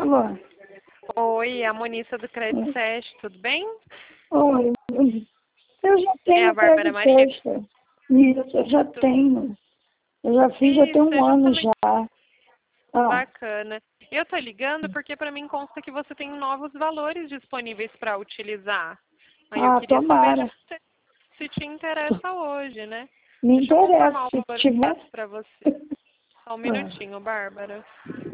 Alô? Oi, a Monissa do Crédito Sesc, tudo bem? Oi, eu já É tenho a Bárbara Crédito Maria? Sesc. Isso, eu já tenho. Eu já fiz, já tem Isso, é um ano justamente já. Ah, bacana. Eu tô ligando porque para mim consta que você tem novos valores disponíveis para utilizar. Aí eu queria saber de tomara. você se te interessa hoje, né? Me Deixa eu interessa, confirmar o se valor que eu tiver. passo para você. Só um Ah, minutinho, Bárbara.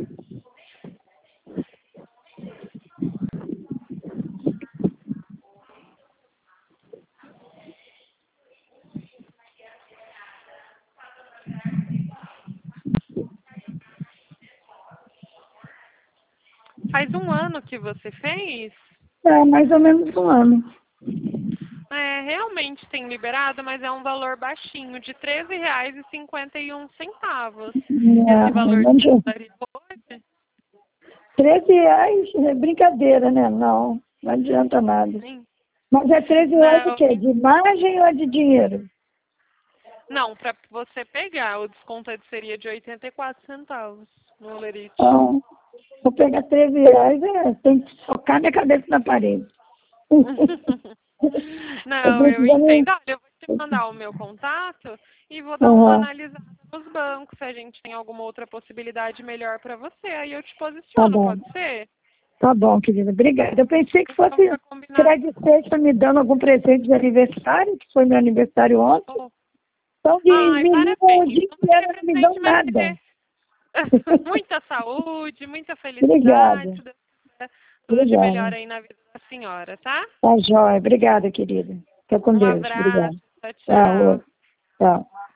Faz um ano que você fez? mais ou menos um ano. É, realmente tem liberado, mas é um valor baixinho, de R$ 13,51. Esse valor Não, te ajudaria hoje? R$ 13 é brincadeira, né? Não, não adianta nada. Sim. Mas é R$ 13 de Não, quê? De imagem ou é de dinheiro? não, para você pegar, o desconto seria de 84 centavos no Olerite. Então, vou pegar R$ 13, tem que socar minha cabeça na parede. Eu Não, eu precisando... entendo. Olha, eu vou te mandar o meu contato e vou dar uma Uhum, analisada nos bancos, se a gente tem alguma outra possibilidade melhor para você. Aí eu te tá posiciono, bom. pode ser? Tá bom, querida. Obrigada. Eu pensei que Então fosse fica combinado. Crédito Sexta me dando algum presente de aniversário, que foi meu aniversário ontem. Oh. Então, Ai, me ligam o parabéns. dia Não vai ter inteiro, não me dão presente, mas vai nada. ter muita saúde, muita Obrigada. felicidade, se Deus quiser, tudo de melhor Obrigada. aí na vida da senhora, tá? Tá jóia. Obrigada, querida. Fica com Um Deus. Obrigada. abraço, tchau, tchau. Tchau. Tchau.